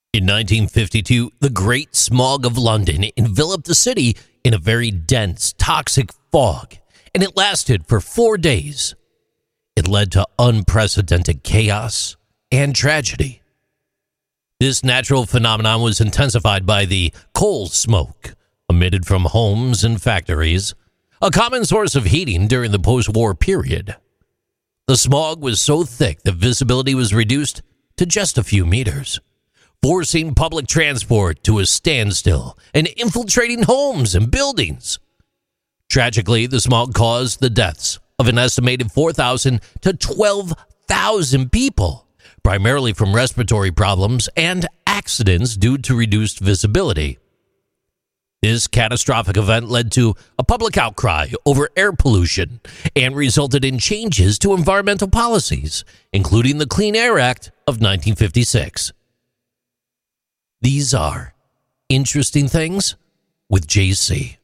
In 1952, the Great Smog of London enveloped the city in a very dense, toxic fog, and it lasted for 4 days. It led to unprecedented chaos and tragedy. This natural phenomenon was intensified by the coal smoke emitted from homes and factories, a common source of heating during the post-war period. The smog was so thick that visibility was reduced to just a few meters, forcing public transport to a standstill and infiltrating homes and buildings. Tragically, the smog caused the deaths of an estimated 4,000 to 12,000 people, primarily from respiratory problems and accidents due to reduced visibility. This catastrophic event led to a public outcry over air pollution and resulted in changes to environmental policies, including the Clean Air Act of 1956. These are Interesting Things with JC.